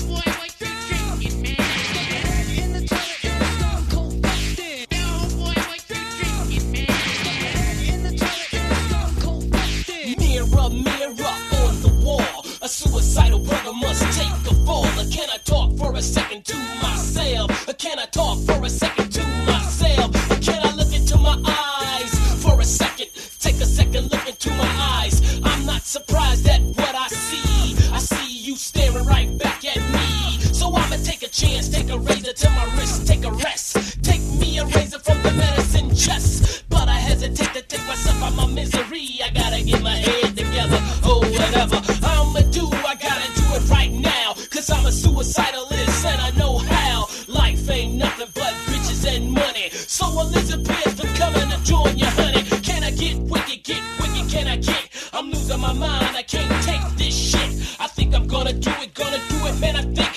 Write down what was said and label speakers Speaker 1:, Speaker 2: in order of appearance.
Speaker 1: Suicidal brother must take a fall. Can I talk for a second to myself? Can I talk for a second to myself? Can I look into my eyes for a second? Take a second, look into my eyes. I'm not surprised at what I see. I see you staring right back at me. So I'ma take a chance, take a razor to my wrist, take a rest. Take me a razor from the medicine chest. But I hesitate to take myself out my misery. I gotta get my head together, oh whatever I'ma do, I gotta do it right now. Cause I'm a suicidalist and I know how. Life ain't nothing but bitches and money. So Elizabeth, I'm coming to join you, honey. Can I get wicked, can I get? I'm losing my mind, I can't take this shit. I think I'm gonna do it, man, I think